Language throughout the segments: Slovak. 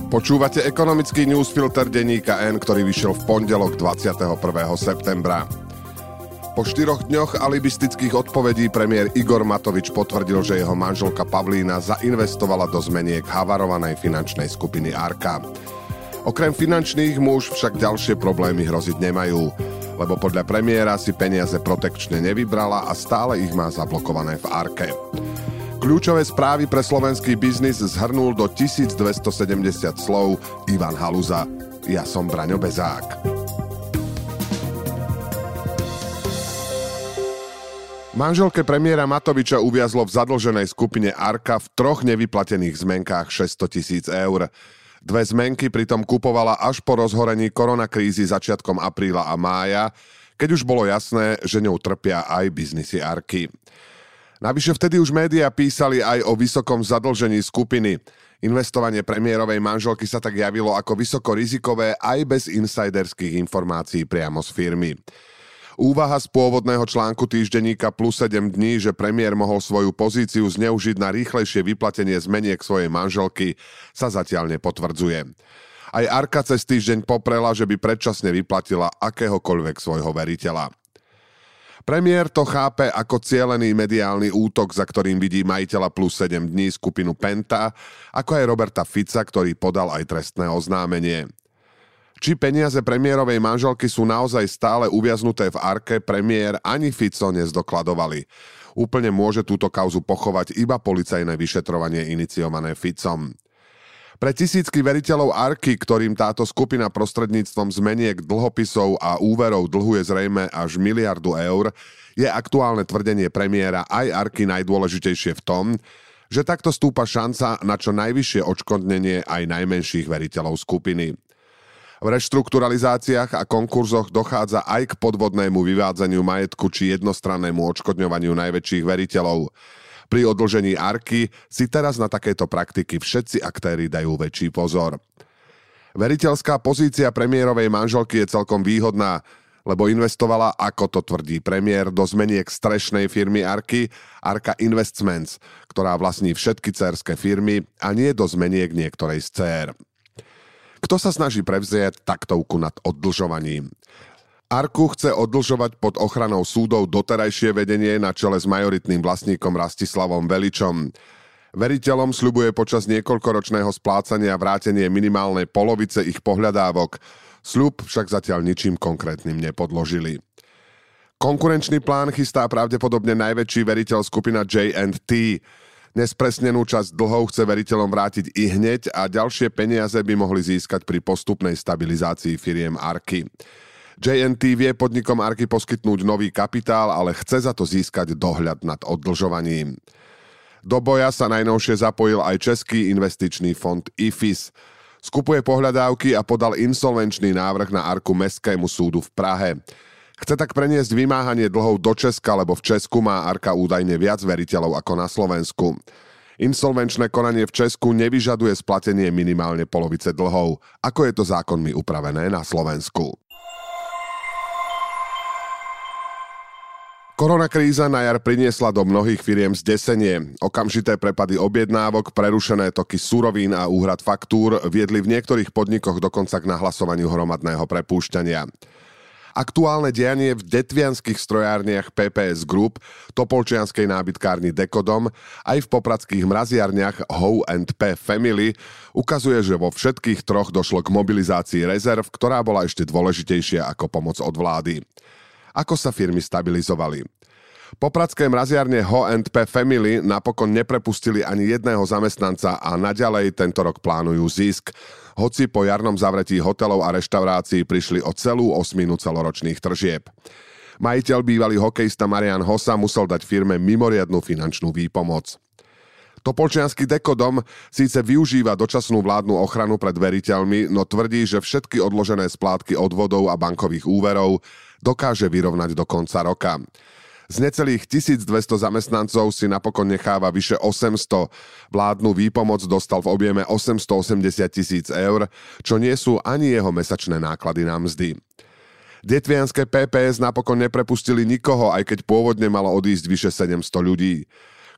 Počúvate ekonomický newsfilter denníka N, ktorý vyšiel v pondelok 21. septembra. Po 4 dňoch alibistických odpovedí premiér Igor Matovič potvrdil, že jeho manželka Pavlína zainvestovala do zmeniek havarovanej finančnej skupiny Arka. Okrem finančných mu už však ďalšie problémy hroziť nemajú, lebo podľa premiéra si peniaze protekčne nevybrala a stále ich má zablokované v Arke. Kľúčové správy pre slovenský biznis zhrnul do 1270 slov Ivan Haluza. Ja som Braňo Bezák. Manželke premiéra Matoviča uviazlo v zadlženej skupine Arka v 3 nevyplatených zmenkách 600 000 eur. 2 zmenky pritom kupovala až po rozhorení koronakrízy začiatkom apríla a mája, keď už bolo jasné, že ňou trpia aj biznisy Arky. Navyše vtedy už médiá písali aj o vysokom zadlžení skupiny. Investovanie premiérovej manželky sa tak javilo ako vysoko rizikové aj bez insiderských informácií priamo z firmy. Úvaha z pôvodného článku týždenníka Plus 7 dní, že premiér mohol svoju pozíciu zneužiť na rýchlejšie vyplatenie zmeniek svojej manželky, sa zatiaľ nepotvrdzuje. Aj Arka cez týždeň poprela, že by predčasne vyplatila akéhokoľvek svojho veriteľa. Premiér to chápe ako cielený mediálny útok, za ktorým vidí majiteľa Plus 7 dní skupinu Penta, ako aj Roberta Fica, ktorý podal aj trestné oznámenie. Či peniaze premiérovej manželky sú naozaj stále uviaznuté v Arke, premiér ani Fico nezdokladovali. Úplne môže túto kauzu pochovať iba policajné vyšetrovanie iniciované Ficom. Pre tisícky veriteľov Arky, ktorým táto skupina prostredníctvom zmeniek dlhopisov a úverov dlhuje zrejme až 1 miliardu eur, je aktuálne tvrdenie premiéra aj Arky najdôležitejšie v tom, že takto stúpa šanca na čo najvyššie odškodnenie aj najmenších veriteľov skupiny. V reštrukturalizáciách a konkurzoch dochádza aj k podvodnému vyvádzaniu majetku či jednostrannému odškodňovaniu najväčších veriteľov. Pri odlžení Arky si teraz na takéto praktiky všetci aktéri dajú väčší pozor. Veriteľská pozícia premiérovej manželky je celkom výhodná, lebo investovala, ako to tvrdí premiér, do zmeniek strešnej firmy Arky, Arka Investments, ktorá vlastní všetky dcérske firmy a nie do zmeniek niektorej z dcér. Kto sa snaží prevziať taktovku nad oddlžovaním? Arku chce oddlžovať pod ochranou súdov doterajšie vedenie na čele s majoritným vlastníkom Rastislavom Veličom. Veriteľom sľubuje počas niekoľkoročného splácania vrátenie minimálnej polovice ich pohľadávok. Sľub však zatiaľ ničím konkrétnym nepodložili. Konkurenčný plán chystá pravdepodobne najväčší veriteľ skupina J&T. Nespresnenú časť dlhov chce veriteľom vrátiť i hneď a ďalšie peniaze by mohli získať pri postupnej stabilizácii firiem Arky. J&T vie podnikom Arky poskytnúť nový kapitál, ale chce za to získať dohľad nad oddlžovaním. Do boja sa najnovšie zapojil aj český investičný fond IFIS. Skupuje pohľadávky a podal insolvenčný návrh na Arku Mestskému súdu v Prahe. Chce tak preniesť vymáhanie dlhov do Česka, lebo v Česku má Arka údajne viac veriteľov ako na Slovensku. Insolvenčné konanie v Česku nevyžaduje splatenie minimálne polovice dlhov, ako je to zákonmi upravené na Slovensku. Koronakríza na jar priniesla do mnohých firiem zdesenie. Okamžité prepady objednávok, prerušené toky surovín a úhrad faktúr viedli v niektorých podnikoch dokonca k nahlasovaniu hromadného prepúšťania. Aktuálne dianie v detvianskych strojárniach PPS Group, topolčianskej nábytkárni Dekodom, aj v popradských mraziarniach Ho&P Family ukazuje, že vo všetkých 3 došlo k mobilizácii rezerv, ktorá bola ešte dôležitejšia ako pomoc od vlády. Ako sa firmy stabilizovali? Popradské mraziarne Ho&P Family napokon neprepustili ani jedného zamestnanca a naďalej tento rok plánujú zisk. Hoci po jarnom zavretí hotelov a reštaurácií prišli o celú 8 celoročných tržieb. Majiteľ bývalý hokejista Marian Hossa musel dať firme mimoriadnu finančnú výpomoc. Topolčiansky Dekodom síce využíva dočasnú vládnu ochranu pred veriteľmi, no tvrdí, že všetky odložené splátky odvodov a bankových úverov dokáže vyrovnať do konca roka. Z necelých 1200 zamestnancov si napokon necháva vyše 800. Vládnu výpomoc dostal v objeme 880 000 eur, čo nie sú ani jeho mesačné náklady na mzdy. Detvianske PPS napokon neprepustili nikoho, aj keď pôvodne malo odísť vyše 700 ľudí.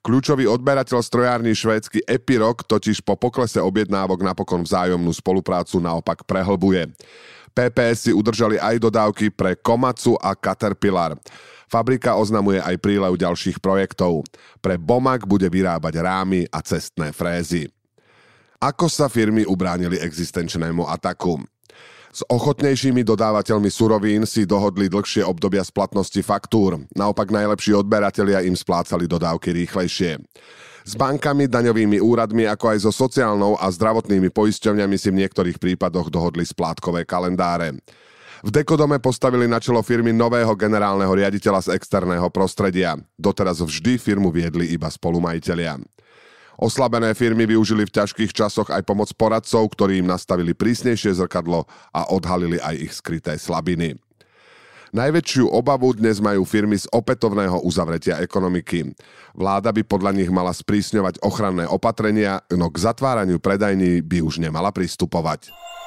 Kľúčový odberateľ strojární švédsky Epiroc totiž po poklese objednávok napokon vzájomnú spoluprácu naopak prehlbuje. PPS si udržali aj dodávky pre Komatsu a Caterpillar. Fabrika oznamuje aj prílev ďalších projektov. Pre Bomag bude vyrábať rámy a cestné frézy. Ako sa firmy ubránili existenčnému ataku? S ochotnejšími dodávateľmi surovín si dohodli dlhšie obdobia splatnosti faktúr. Naopak najlepší odberatelia im splácali dodávky rýchlejšie. S bankami, daňovými úradmi, ako aj so sociálnou a zdravotnými poisťovňami si v niektorých prípadoch dohodli splátkové kalendáre. V Dekodome postavili na čelo firmy nového generálneho riaditeľa z externého prostredia. Doteraz vždy firmu viedli iba spolumajitelia. Oslabené firmy využili v ťažkých časoch aj pomoc poradcov, ktorí im nastavili prísnejšie zrkadlo a odhalili aj ich skryté slabiny. Najväčšiu obavu dnes majú firmy z opätovného uzavretia ekonomiky. Vláda by podľa nich mala sprísňovať ochranné opatrenia, no k zatváraniu predajní by už nemala pristupovať.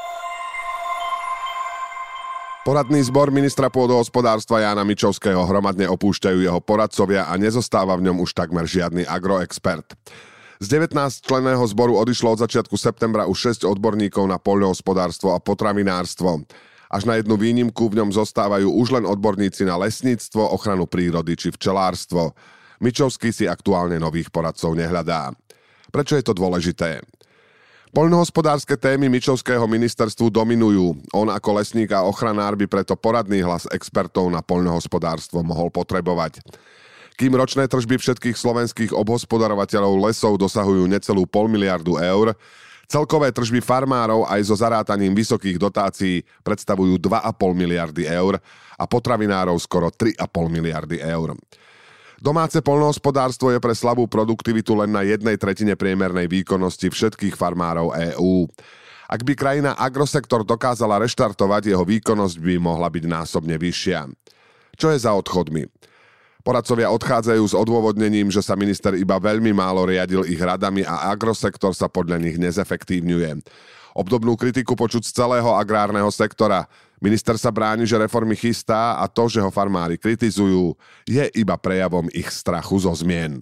Poradný zbor ministra pôdohospodárstva Jána Mičovského hromadne opúšťajú jeho poradcovia a nezostáva v ňom už takmer žiadny agroexpert. Z 19-členného zboru odišlo od začiatku septembra už 6 odborníkov na poľnohospodárstvo a potravinárstvo. Až na jednu výnimku v ňom zostávajú už len odborníci na lesníctvo, ochranu prírody či včelárstvo. Mičovský si aktuálne nových poradcov nehľadá. Prečo je to dôležité? Poľnohospodárske témy Mičovského ministerstvu dominujú. On ako lesník a ochranár by preto poradný hlas expertov na poľnohospodárstvo mohol potrebovať. Kým ročné tržby všetkých slovenských obhospodarovateľov lesov dosahujú necelú 500 miliardu eur, celkové tržby farmárov aj so zarátaním vysokých dotácií predstavujú 2,5 miliardy eur a potravinárov skoro 3,5 miliardy eur. Domáce poľnohospodárstvo je pre slabú produktivitu len na 1/3 priemernej výkonnosti všetkých farmárov EÚ. Ak by krajina agrosektor dokázala reštartovať, jeho výkonnosť by mohla byť násobne vyššia. Čo je za odchodmi? Poradcovia odchádzajú s odôvodnením, že sa minister iba veľmi málo riadil ich radami a agrosektor sa podľa nich nezefektívňuje. Obdobnú kritiku počuť z celého agrárneho sektora. Minister sa bráni, že reformy chystá a to, že ho farmári kritizujú, je iba prejavom ich strachu zo zmien.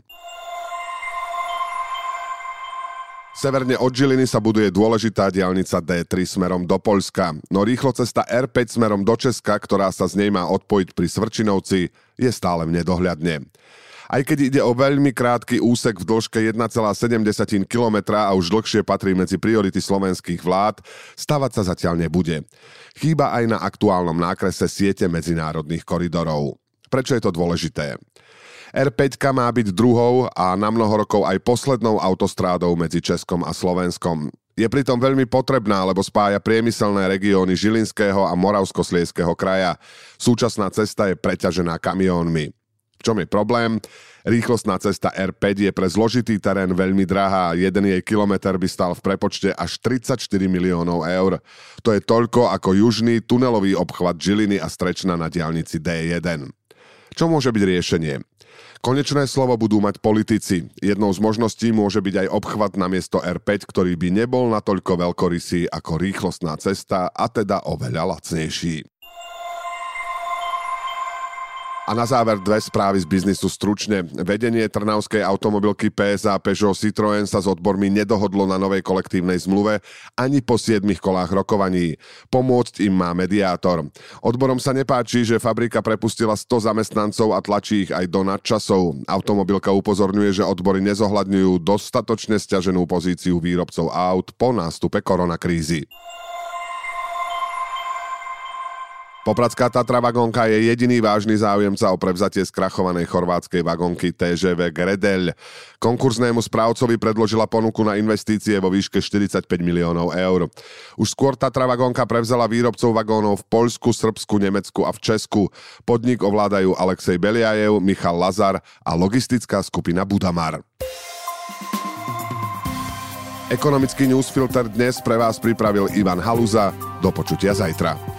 Severne od Žiliny sa buduje dôležitá diaľnica D3 smerom do Poľska, no rýchlocesta R5 smerom do Česka, ktorá sa z nej má odpojiť pri Svrčinovci, je stále v nedohľadne. Aj keď ide o veľmi krátky úsek v dĺžke 1,7 km a už dlhšie patrí medzi priority slovenských vlád, stavať sa zatiaľ nebude. Chýba aj na aktuálnom nákrese siete medzinárodných koridorov. Prečo je to dôležité? R5 má byť druhou a na mnoho rokov aj poslednou autostrádou medzi Českom a Slovenskom. Je pritom veľmi potrebná, lebo spája priemyselné regióny Žilinského a Moravskoslezského kraja. Súčasná cesta je preťažená kamiónmi. V čom je problém? Rýchlostná cesta R5 je pre zložitý terén veľmi drahá. Jeden jej kilometr by stal v prepočte až 34 miliónov eur. To je toľko ako južný tunelový obchvat Žiliny a Strečna na diaľnici D1. Čo môže byť riešenie? Konečné slovo budú mať politici. Jednou z možností môže byť aj obchvat namiesto R5, ktorý by nebol natoľko veľkorysý ako rýchlostná cesta a teda oveľa lacnejší. A na záver dve správy z biznisu stručne. Vedenie trnavskej automobilky PSA Peugeot Citroën sa s odbormi nedohodlo na novej kolektívnej zmluve ani po 7 kolách rokovaní. Pomôcť im má mediátor. Odborom sa nepáči, že fabrika prepustila 100 zamestnancov a tlačí ich aj do nadčasov. Automobilka upozorňuje, že odbory nezohľadňujú dostatočne sťaženú pozíciu výrobcov aut po nástupe koronakrízy. Popradská Tatra Vagonka je jediný vážny záujemca o prevzatie skrachovanej chorvátskej vagonky TŽV Gredelj. Konkurznému správcovi predložila ponuku na investície vo výške 45 miliónov eur. Už skôr Tatra Vagonka prevzala výrobcov vagónov v Poľsku, Srbsku, Nemecku a v Česku. Podnik ovládajú Alexej Beliajev, Michal Lazar a logistická skupina Budamar. Ekonomický newsfilter dnes pre vás pripravil Ivan Haluza. Do počutia zajtra.